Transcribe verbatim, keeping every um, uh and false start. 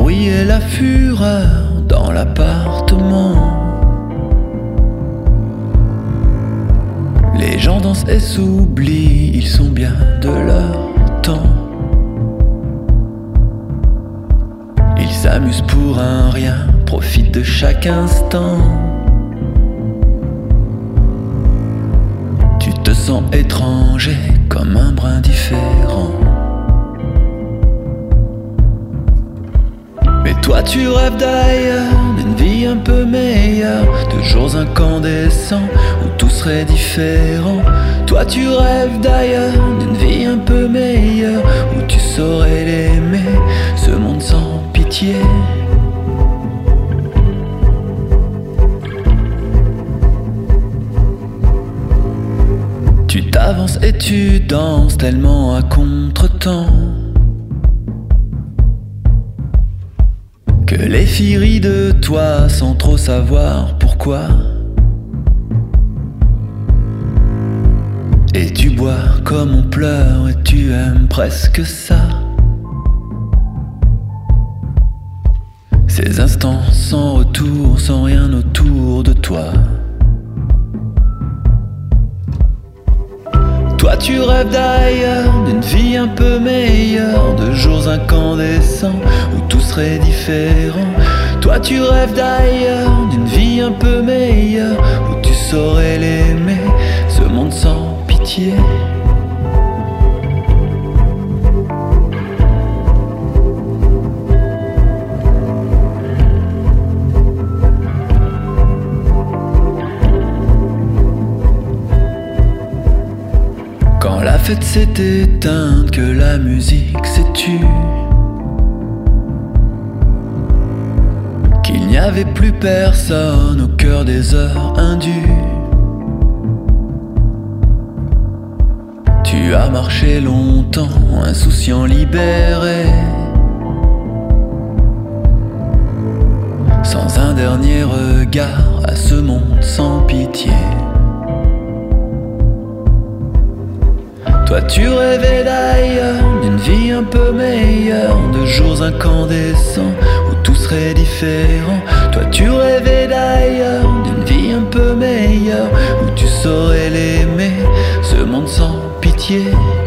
bruit et la fureur dans l'appartement. Les gens dansent et s'oublient, ils sont bien de leur temps. Ils s'amusent pour un rien, profitent de chaque instant. Tu te sens étranger comme un brin différent. Mais toi tu rêves d'ailleurs, d'une vie un peu meilleure, de jours incandescents où tout serait différent. Toi tu rêves d'ailleurs, d'une vie un peu meilleure, où tu saurais l'aimer, ce monde sans pitié. Tu t'avances et tu danses tellement à contre-temps que les filles rient de toi sans trop savoir pourquoi. Et tu bois comme on pleure et tu aimes presque ça. Ces instants sans retour, sans rien autour de toi. Toi tu rêves d'ailleurs, d'une vie un peu meilleure, de jours incandescents où tout serait différent. Toi tu rêves d'ailleurs, d'une vie un peu meilleure, où tu saurais l'aimer, ce monde sans pitié. Quand la fête s'est éteinte, que la musique s'est tue, qu'il n'y avait plus personne au cœur des heures indues. Tu as marché longtemps, insouciant, libéré, sans un dernier regard à ce monde sans pitié. Toi tu rêvais d'ailleurs, d'une vie un peu meilleure, de jours incandescents où tout serait différent. Toi tu rêvais d'ailleurs, d'une vie un peu meilleure, où tu saurais l'aimer, ce monde sans pitié.